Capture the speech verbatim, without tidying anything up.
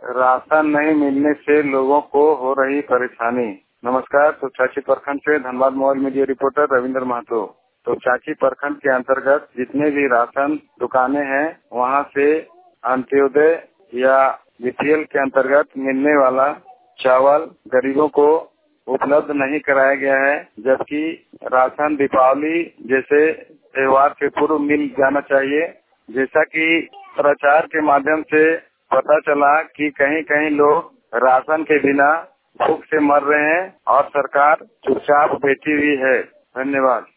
Ration नहीं मिलने से लोगों को हो रही परेशानी। नमस्कार, तो चाची प्रखंड से Dhanbad mobile media reporter Ravindra Mahto. तो चाची प्रखंड के अंतर्गत जितने भी राशन दुकानें हैं वहां से अंत्योदय या बीपीएल के अंतर्गत मिलने वाला चावल गरीबों को उपलब्ध नहीं कराया गया है, जबकि राशन दीपावली जैसे त्योहार से पूर्व मिल जाना चाहिए। जैसा कि प्रचार के माध्यम से पता चला कि कहीं कहीं लोग राशन के बिना भूख से मर रहे हैं और सरकार चुपचाप बैठी हुई है। धन्यवाद।